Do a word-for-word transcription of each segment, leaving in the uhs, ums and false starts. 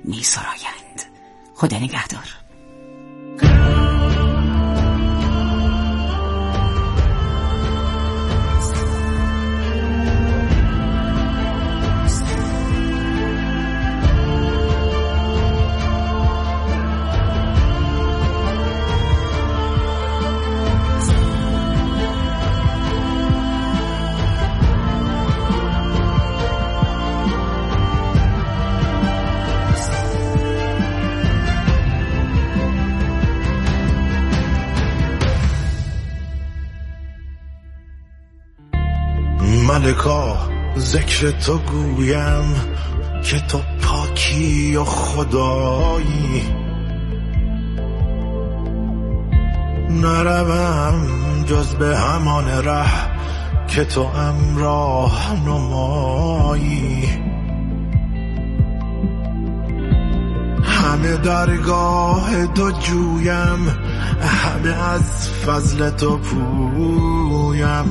می سرایند. خدا نگهدار. ملکا ذکر تو گویم که تو پاکی و خدایی، نروم جز به همان ره که تو امراه نمایی. همه درگاه تو جویم، همه از فضل تو پویم،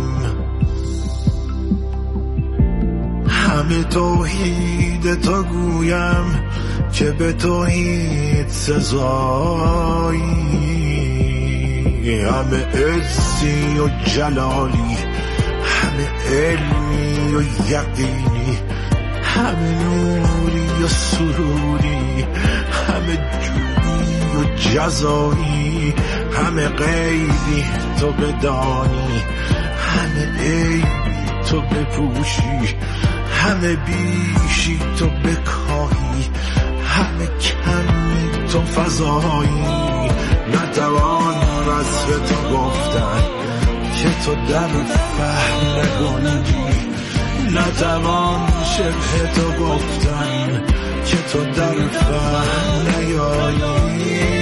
همه توحید تو گویم که به توحید سزایی. همه عزی و جلالی، همه علمی و یقینی، همه نوری و سروری، همه جودی و جزایی، همه غیبی تو بدانی، همه عیبی تو بپوشی، همه بیشی تو بکاهی، همه کمی تو فضایی. نتوان وصف تو گفتن که تو در فهم نگنجی، نتوان شبه تو گفتن که تو در فهم نیایی.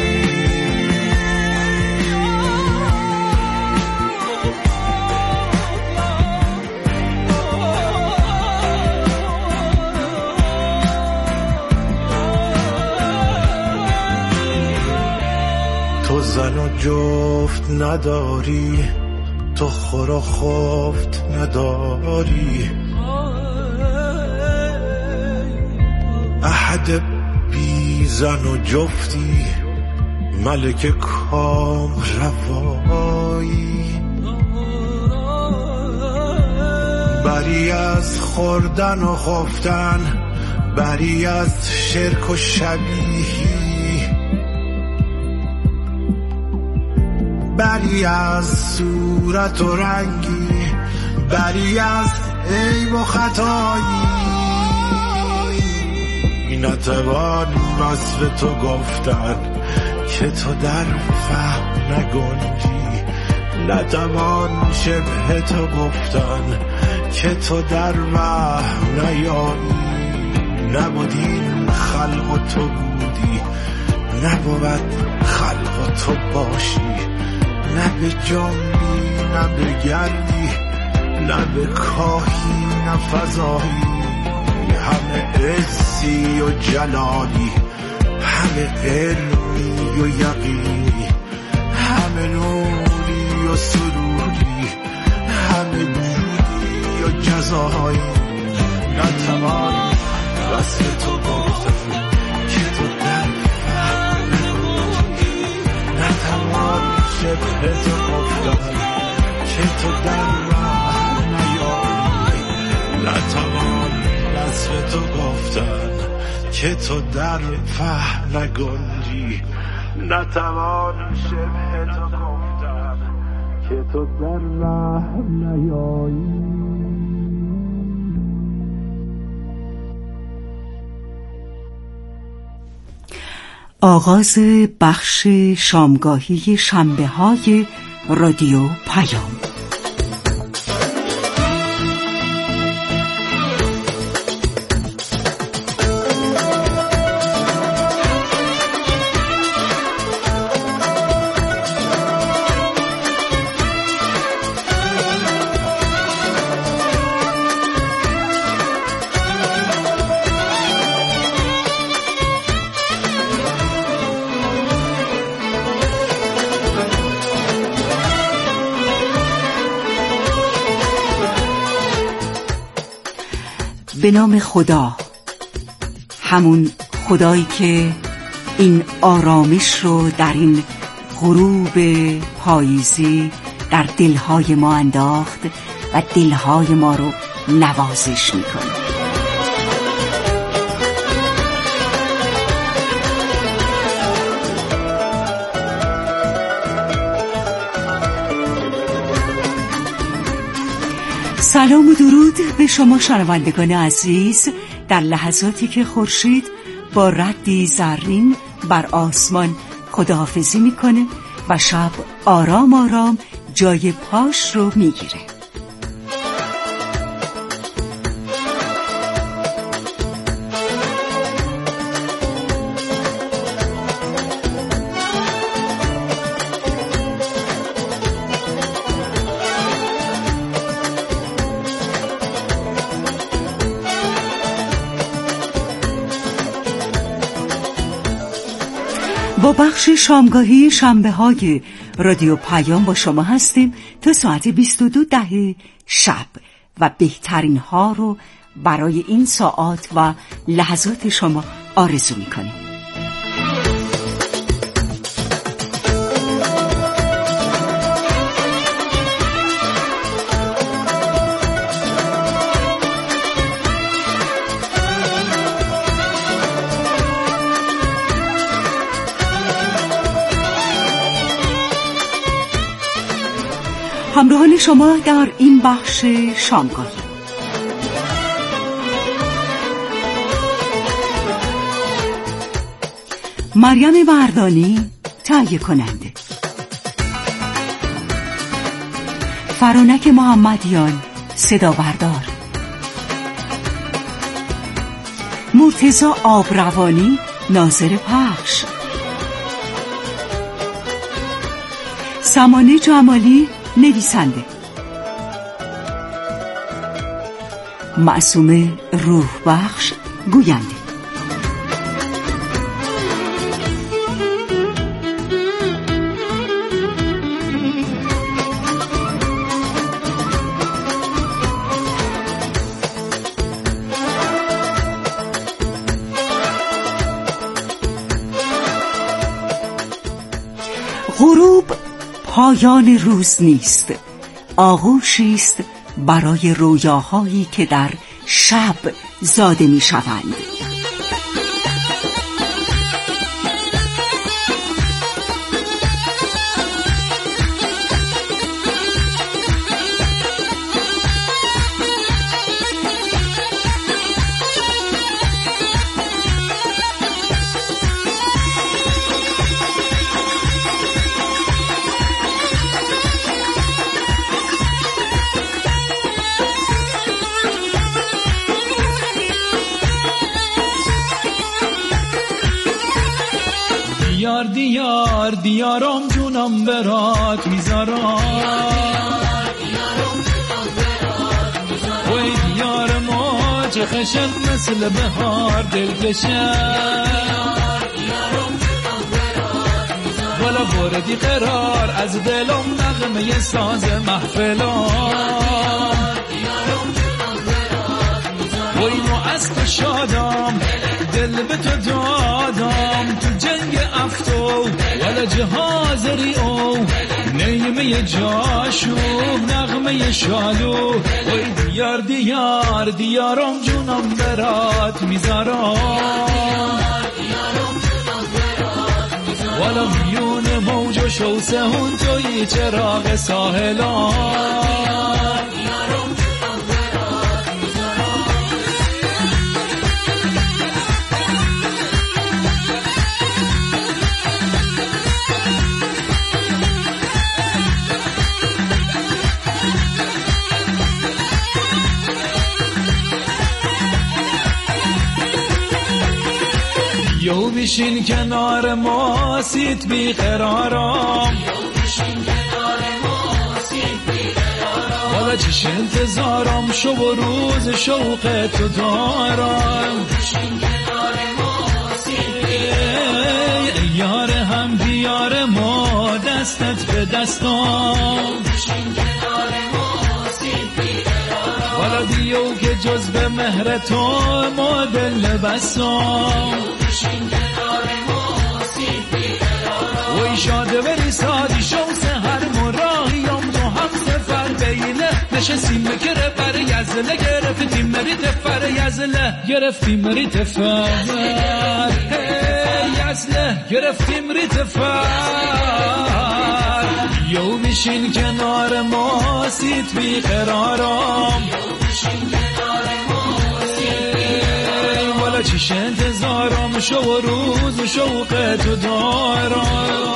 تو زن و جفت نداری، تو خور و خفت نداری، احد بی زن و جفتی، ملک کام روایی. بری از خوردن و خفتن، بری از شرک و شبیهی، بری از صورت و رنگی، بری از عیب و خطایی. نتوان وصف تو گفتن که تو در فهم نگنجی، نتوان شبه تو گفتن که تو در وهم نیایی. نبودین خلق و تو بودی، نبود خلق و تو باشی، نه به جنبی نه به گردی، نه به کاهی نه فضایی. همه عزی و جلالی، همه علمی و یقینی، همه نوری و سروری، همه جودی و جزایی. نتوان وصف تو گفتن که تو در فهم نگنجی، نتوان شبه تو گفتن که تو در راه نیایی. نتوان وصف تو گفتن که تو در فهم نگنجی، نتوان شبه تو گفتن که تو در راه نیایی. آغاز بخش شامگاهی شنبه های رادیو پیام. به نام خدا، همون خدایی که این آرامش رو در این غروب پاییزی در دلهای ما انداخت و دلهای ما رو نوازش میکنه. سلام و درود به شما شنوندگان عزیز، در لحظاتی که خورشید با ردی زرین بر آسمان خداحافظی میکنه و شب آرام آرام جای پاش رو میگیره. با بخش شامگاهی شنبه های رادیو پیام با شما هستیم تا ساعت بیست و دو دقیقه شب و بهترین ها رو برای این ساعات و لحظات شما آرزو میکنیم. همراهان شما در این بخش شامگاهی مریم وردانی تهیه کننده، فرانک محمدیان صدا بردار، مرتضی آبروانی ناظر پخش، سمانه جمالی نویسنده، معصومه روح بخش گوینده. غروب پایان روز نیست، آغوشی است برای رویاهایی که در شب زاده می شوند. دیار دیار دیارم جونم برات میذارم، وی دیار ما چه خشن مثل بهار دلکشن، ولا بردی قرار از دلم نغمه ساز محفلان، وی نو از تو شادم دل به تو دادم، تو جنگ افتو ولا جهاز ریو نیمه جاشو نغمه شالو، وی دیار دیار دیارم جونم برات میذارم، ولا میون موج و شوسه هون توی چراغ ساحلان، یو بشین کنار ما سیت بی قرارم، والا چش انتظارم شو و روز شوق تو دارم، ای یار هم دیار ما دستت به دستم، والا دیو که جز به مهر تو ما دل بستم، وی شاده بری سادی شو سهر مراهیم تو هم سفر بینه نشستیم گره بر یزله گرفتیم مری تفر یزله گرفتیم مری تفر یزله گرفتیم مری تفر یو بشین کنار ما سیت بی قرارم والا چیش انتظارم شو و روز و شوق تو دارم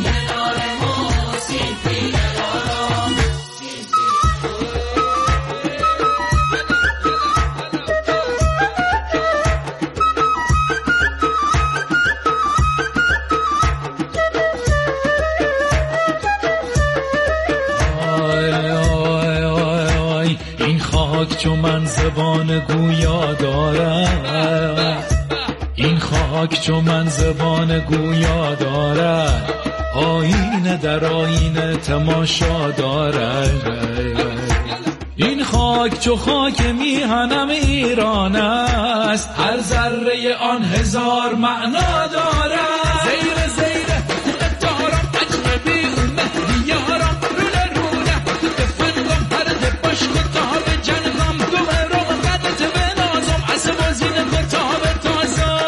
چون من زبان گویا دارم این خاک چون من زبان گویا دارد آینه در آینه تماشا دارد این خاک چو خاک میهنم ایران است هر ذره آن هزار معنا دارد زیر زیره دارم اجنبی مهدی یارم رونه رونه دفنگم هر دباش کتاب جنگم دوه رو قدت بنازم عصب و زینه کتاب تازم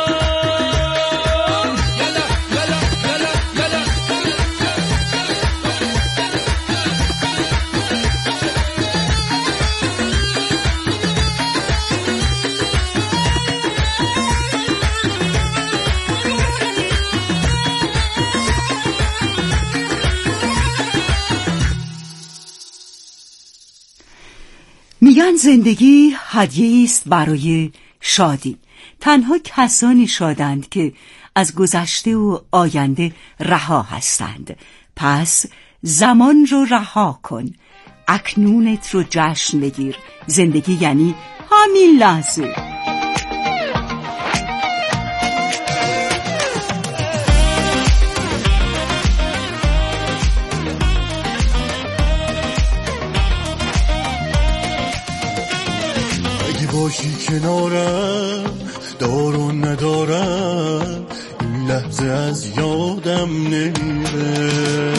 یلا یلا یلا یلا میگن زندگی هدیه‌ای است برای شادی. تنها کسانی شادند که از گذشته و آینده رها هستند. پس زمان رو رها کن، اکنونت رو جشن بگیر. زندگی یعنی همین لحظه. باشی کنارم دار و ندارم این لحظه از یادم نمیره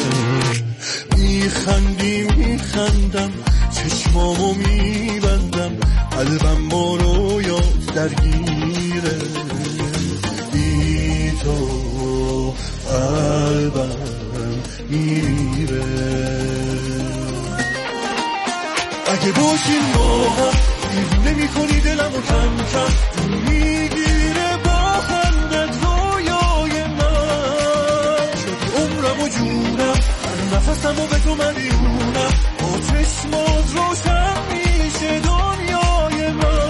میخندی میخندم چشمامو میبندم قلبم ما رو یاد درگیره بی تو قلبم میره اگه باشیم با هم نمی کنی دلمو کم کم میگیره با خندت رویای من شدی عمرم و جونم هر نفسمو به تو مدیونم با چشمات روشن میشه دنیای من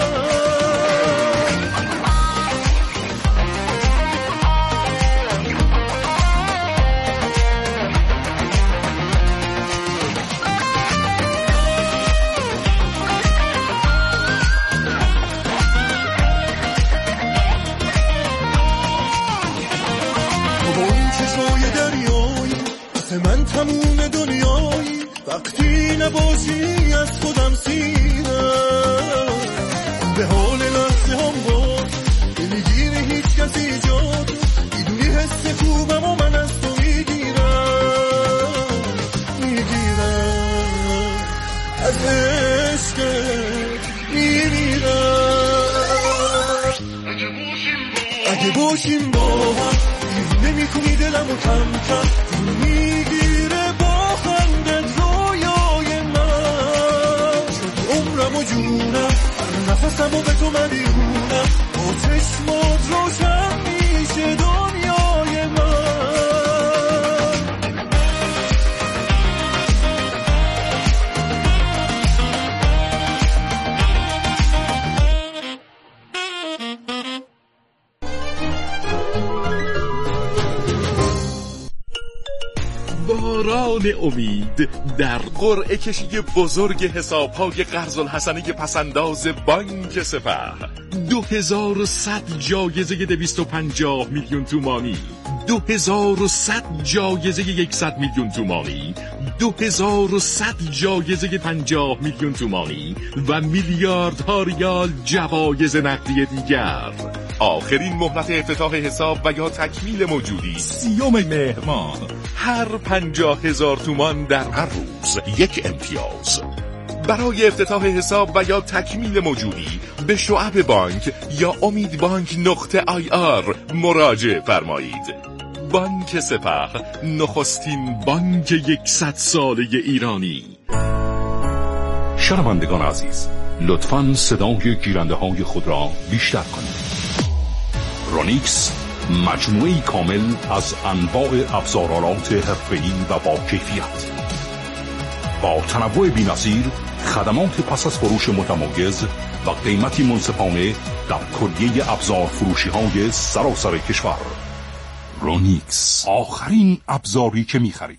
من تموم دنیایی وقتی نباشی از خودم سیرم به حال لحظه هم باز نمیگیره هیچ کسی جاد میدونی حس خوبم و من از تو میگیرم میگیرم از عشقت میمیرم اگه باشیم با هم نمی کنی دلمو کم کم میگیره با خندت رویای من شدی عمرم و جونم هر نفسمو به تو مدیونم با چشمات روشن میشه دنیای من باران امید در قرعه کشی بزرگ حساب‌های قرض الحسنه پسنداز بانک سپه. دو هزار و صد جایزه دویست و پنجاه میلیون تومانی، دو هزار و صد جایزه صد میلیون تومانی، دو هزار و صد جایزه پنجاه میلیون تومانی و میلیاردها ریال جوایز نقدی دیگر. آخرین مهلت افتتاح حساب و یا تکمیل موجودی سیوم مهر ماه. هر پنجاه هزار تومان در هر روز یک امتیاز. برای افتتاح حساب و یا تکمیل موجودی به شعب بانک یا امید بانک نقطه آی آر مراجعه فرمایید. بانک سپه، نخستین بانک یکصد ساله ایرانی. شنوندگان عزیز، لطفاً صدای گیرنده های خود را بیشتر کنید. رونیکس مجموعه‌ای کامل از انواع ابزارالات حرفه‌ای و با کیفیت، با تنوع بی‌نظیر، خدمات پس از فروش متمایز و قیمتی منصفانه در کلیه ابزار فروشی های سراسر کشور. رونیکس، آخرین ابزاری که می‌خرید.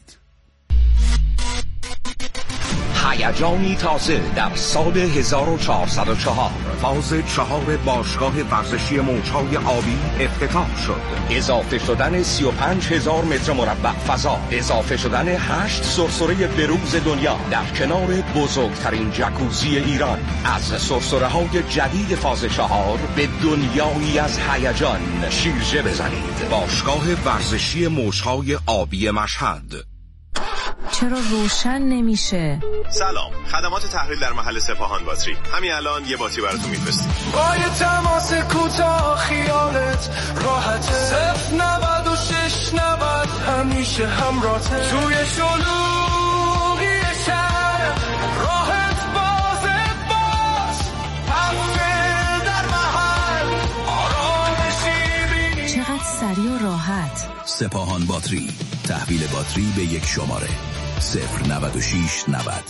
هیجانی تازه در سال هزار و چهارصد و چهار فاز چهار باشگاه ورزشی موج‌های آبی افتتاح شد. اضافه شدن سی و پنج هزار متر مربع فضا، اضافه شدن هشت سرسره بروز دنیا در کنار بزرگترین جکوزی ایران. از سرسره های جدید فاز چهار به دنیایی از هیجان شیرجه بزنید. باشگاه ورزشی موج‌های آبی مشهد. چرا روشن نمیشه؟ سلام، خدمات تحویل در محل سپاهان باتری. همین الان یه باتری براتون میفرستیم. با یه تماس کوتاه خیالت راحته. صفر نود و شش نود همیشه همراهته. توی شلوغی شهر راحت بازت باش. تحویل در محل آرامشی بینی. چقدر سریع و راحت. سپاهان باتری، تحویل باتری به یک شماره صفر نود و شش نود.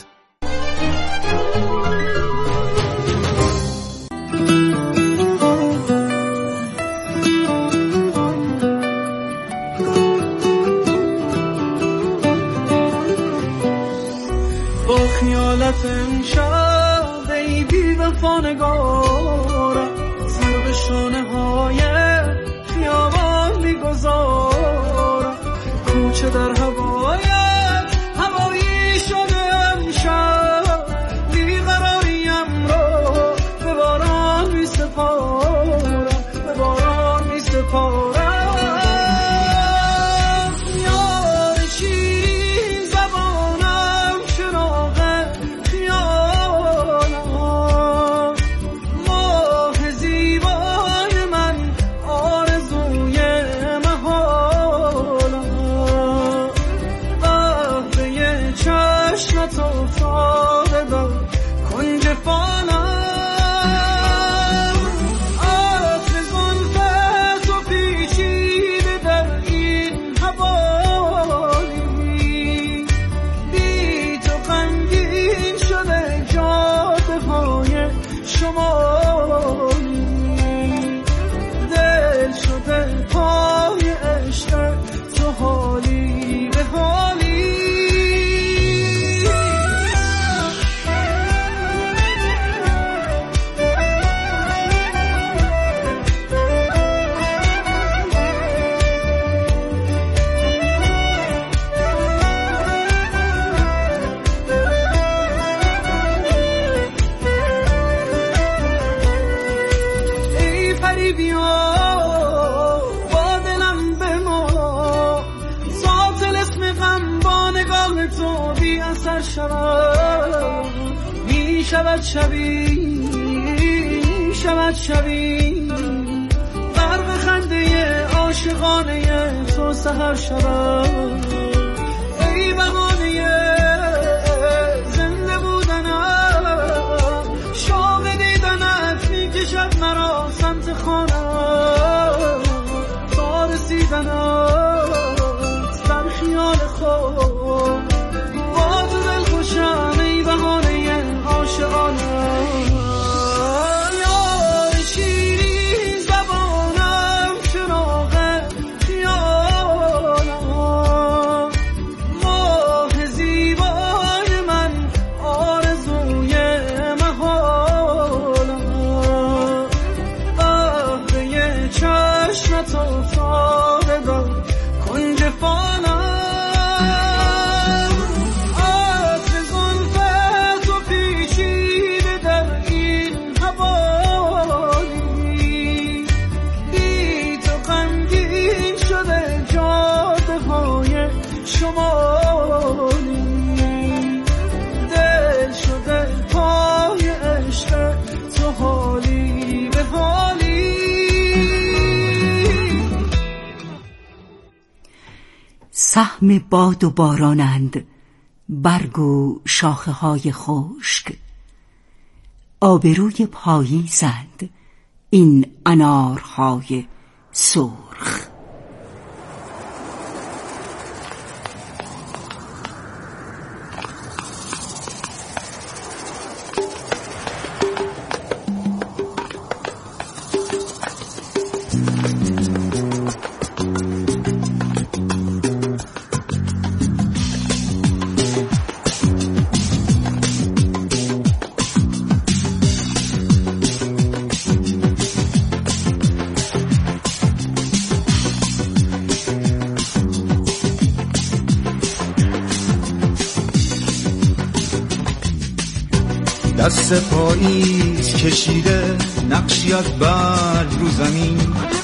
با خیالت امشب ای بی وفا نگارم، زیر به شانه های خیابان میگذارم. کوچه در هوایت هوایی شده امشب، بیقراریم رو به باران می سپارم، به باران می سپارم. یار شیرین زبانم، چراغ خیالم، ماه زیبای من، آرزوی محالم. قهوه چشمت افتاده در کنج فانم، عطر زلفت و پیچیده در این حوالی. بی تو غمگین شده جاده های شمالی. دل شده پای عشق تو حالی به حالی. ای پری بیا با دلم بما، ساطل اسم غم با نگاه تو بی اثر شود. می شود شبی، می شود شبی، غرق خنده عاشقانه تو سحر شود. ای بهانه زنده بودنم، شوق دیدنت می کشد مرا سمت خانم. تا رسیدنت در خیال خود، با تو دل خوشم ای بهانه عاشقانم. یار شیرین زبانم، چراغ خیالم، سهم باد و بارانند برگ و شاخه های خشک، آبروی پاییزند این انارهای سرخ. دست پاییز کشیده نقشی از برگ رو زمین،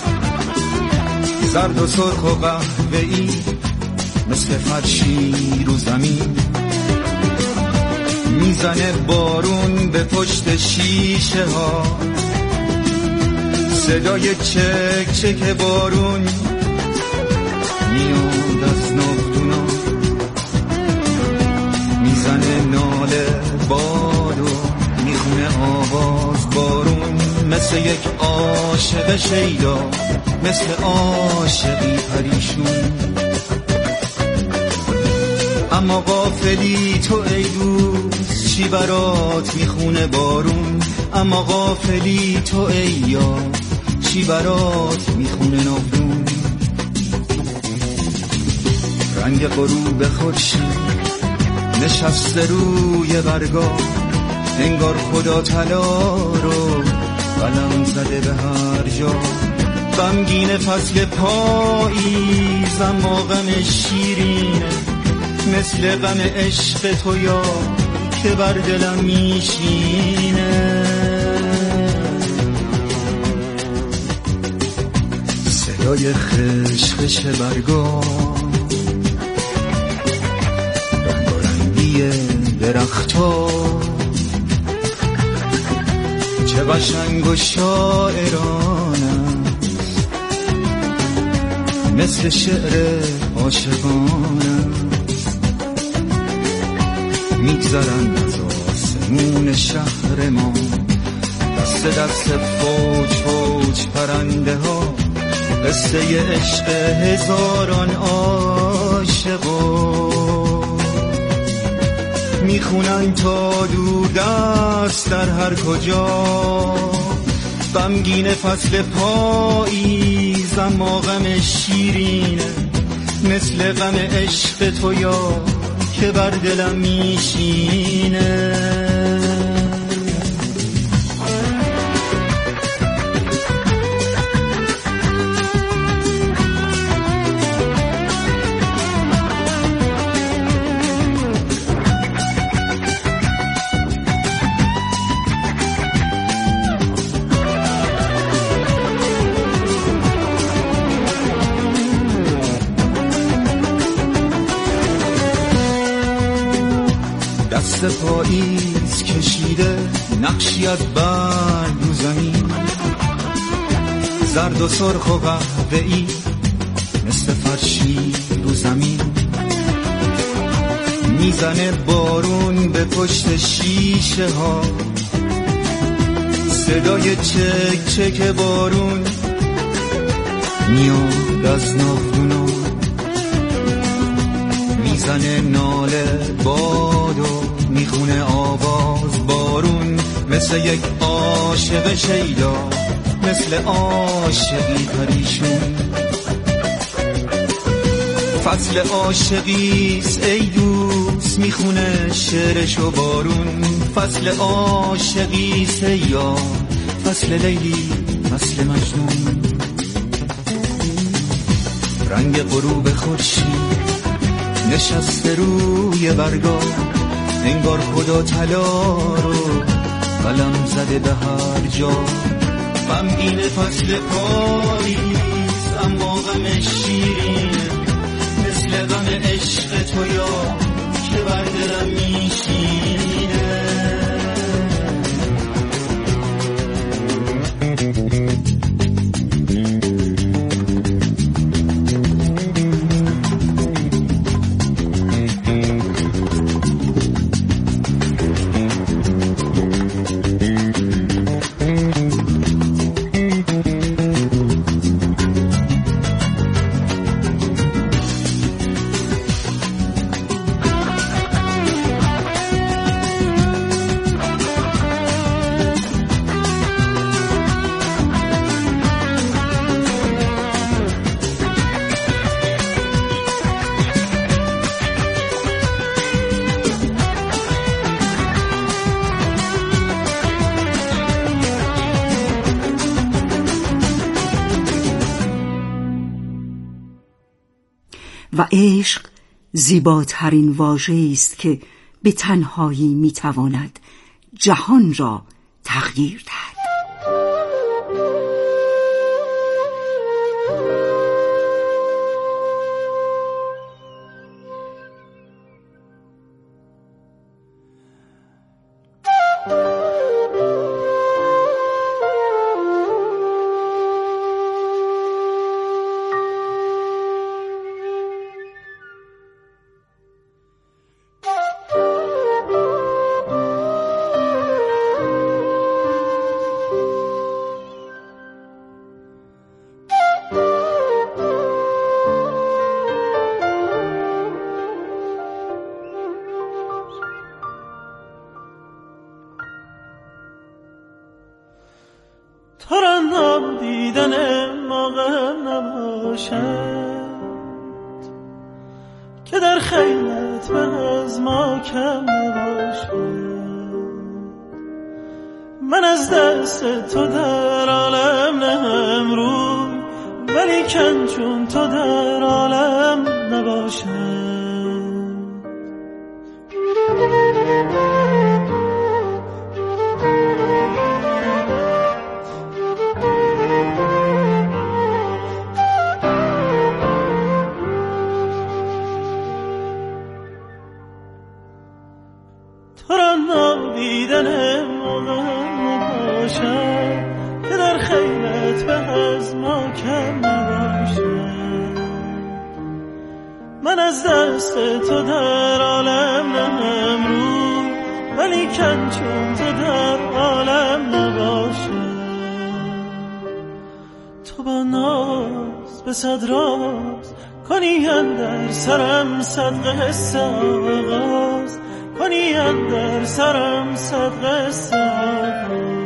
زرد و سرخ و قهوه‌ای مثل فرشی رو زمین. میزنه بارون به پشت شیشه ها، صدای چک چک بارون میاد از ناودونا. میزنه ناله باد و میخونه آواز بارون، مثل یک عاشق شیدا، مثل عاشقی پریشون. اما غافلی تو ای دوست چی برات میخونه بارون، اما غافلی تو ای یار چی برات میخونه ناودون. رنگ غروب خورشید نشسته روی برگا، انگار خدا طلا رو قلم زده به هر جا. غمگین فصل پاییز اما غم شیرینه، مثل غم عشق تو یا که بر دلم میشینه. صدای خشخش برگا، رنگارنگی درختا، چه قشنگ و شاعرانه، مثل شعر عاشقانه. میگذرن از آسمون شهر ما، دست دست فوج فوج پرنده ها، قصه عشق هزاران عاشقا. میخونن تا دور دست در هر کجا، غمگین فصل پاییز اما غم شیرینه، مثل غم عشق تو یا که بر دلم میشینه. دست پاییز کشیده نقشی از برگ رو زمین، زرد و سرخ و قهوه‌ای مثل فرشی رو زمین. میزنه بارون به پشت شیشه ها، صدای چک چک بارون میاد از ناودونا. میزنه ناله باد و میخونه آواز بارون، مثل یک عاشق شیدا، مثل عاشقی پریشون. فصل عاشقیست ای دوست میخونه شعرشو بارون، فصل عاشقیست ای یار، فصل لیلی، فصل مجنون. رنگ غروب خورشید نشسته روی برگا، انگار خدا طلا رو قلم زده به هر جا. غمگین فصل پاییز اما غم شیرینه، مثل غم عشق تو یا که بر دلم میشینه. و عشق زیباترین واژه‌ای است که به تنهایی میتواند جهان را تغییر دهد. تو را نادیدن موقع نباشد که در خیلت به از ما کم نباشد. من از دست تو در عالم نهم روی، ولی کن چون تو در عالم نباشد. تو را نادیدن موقع نباشد که در خیلت به از ما کم نباشد. من از دست تو در عالم نهم روی، ولی کن چون تو در عالم نباشد. تو با ناز به صد راز کنی اندر سرم صد قصه آغاز، کنی اندر سرم صد قصه آغاز.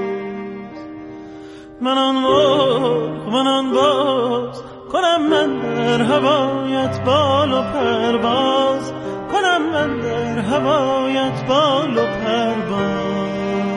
من آن مرغ من آن باز کنم من در هوایت بال و پرواز، کنم من در هوایت بال و پرواز.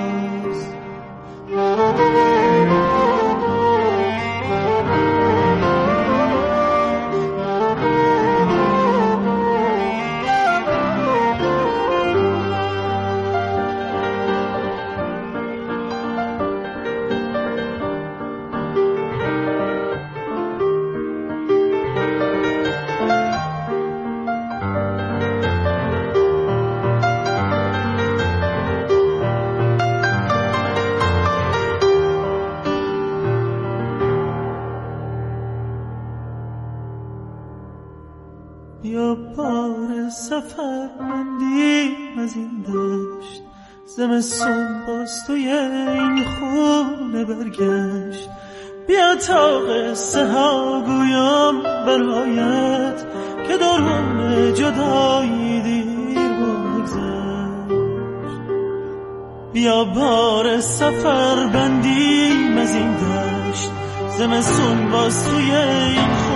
بیا بار سفر مندیم از این دشت، زمستون باز توی این خونه برگشت. بیا تا قصه ها گویم برایت که دوران جدایی دیر بگذشت. بیا بار سفر بندیم از این دشت، زمستون باز توی این